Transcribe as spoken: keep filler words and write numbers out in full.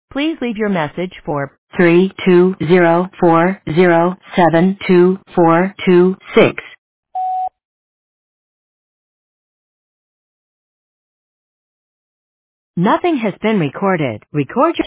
Please leave your message for three two zero four zero seven two four two six. Nothing has been recorded. Record your